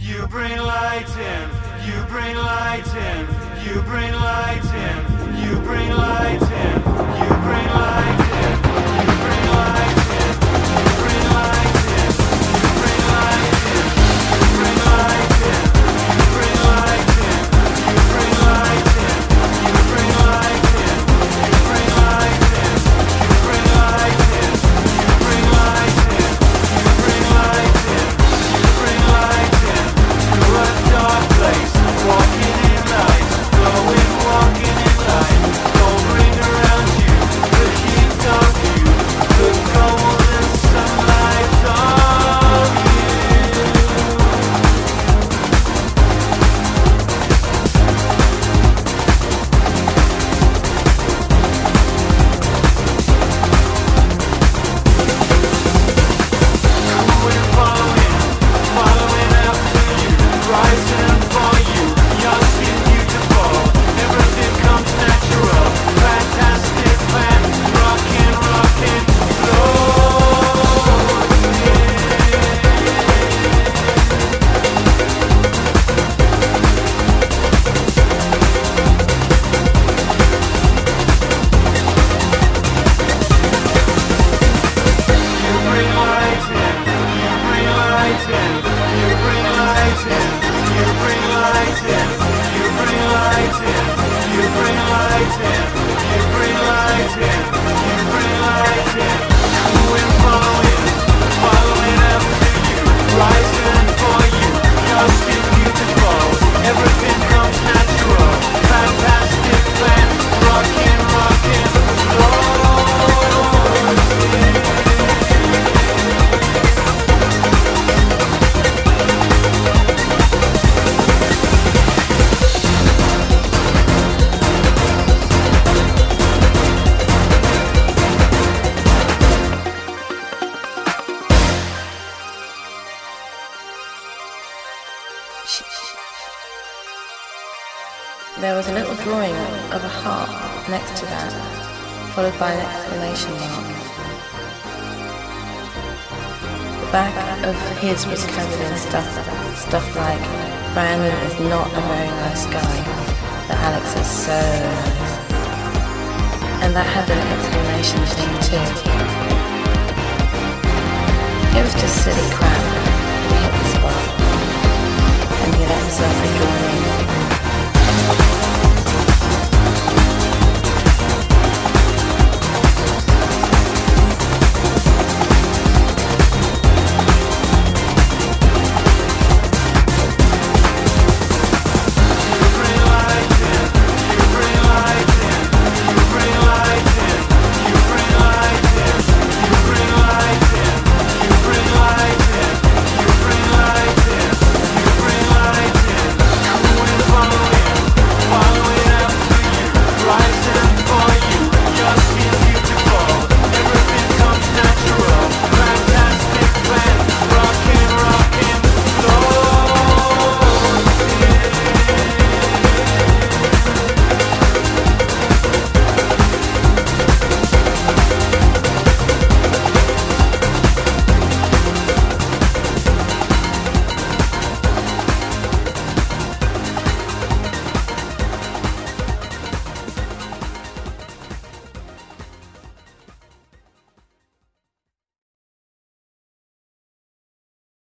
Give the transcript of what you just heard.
You bring light in, you bring light in, you bring light in, you bring light in, you bring light in, you bring light in, you bring light in, you bring light in, you bring light in, you bring light in, you bring light in, you bring light in, you bring light in, you bring light in, you bring light in, you bring light in, you bring light in. Through a dark place, walking in light, glowing, walking in light. Don't bring around you the heat of you, the golden sunlight of you. We're following after you, rising for you, young and beautiful. Everything comes natural, fantastic, fan, rockin', rockin', You bring light in, you bring light in, you bring light in, you bring light in, you bring light in, you bring light in, you bring light in, you bring light in. We're following after you, rising for you, young and beautiful. Everything comes natural, fantastic, fan, rockin', rockin', There was a little drawing of a heart next to that, followed by an exclamation mark. The back of his was covered in stuff like, Brandon is not a very nice guy, but Alex is so nice. And that had an exclamation thing too. It was just silly crap.